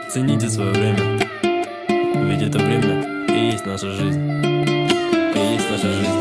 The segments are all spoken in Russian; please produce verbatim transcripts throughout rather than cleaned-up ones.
Цените свое время, ведь это время и есть наша жизнь, и есть наша жизнь.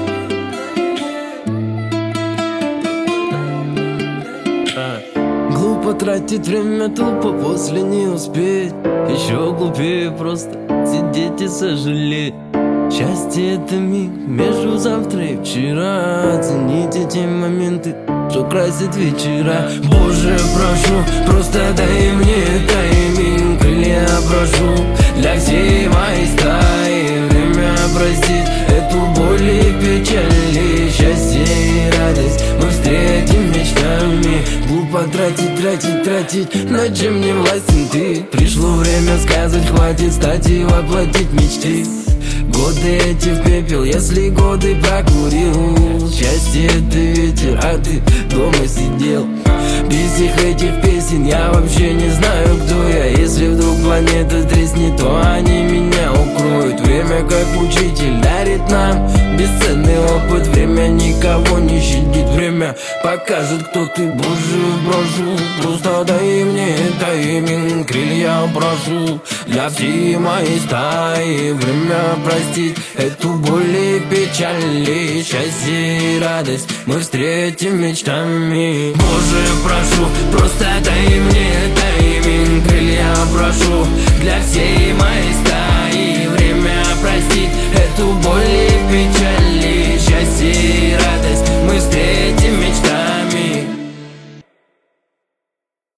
А. Глупо тратить время, тупо после не успеть. Еще глупее просто сидеть и сожалеть. Счастье — это миг между завтра и вчера. Цените те моменты, что красят вечера. Боже, прошу, просто дай мне тайминг, или я прошу для всей моей стаи время простить эту боль и печаль, и счастье и радость мы встретим мечтами. Глупо тратить, тратить, тратить, над чем не властен ты. Пришло время сказать хватит, стать и воплотить мечты. Годы эти в пепел, если годы прокурил. Счастье — это ветер, а ты дома сидел. Без всех этих песен я вообще не знаю, кто я. Если вдруг планета треснет, то они меня укроют. Время как учитель дарит нам бесценный опыт. Время никого не щадит, время покажет, кто ты. Боже, прошу, просто дай мне тайминг, крылья прошу для всей моей стаи. Время простить эту боль и печаль, и счастье и радость мы встретим мечтами. Боже, прошу, просто дай мне тайминг, крылья прошу для всей моей стаи. Время простить эту боль и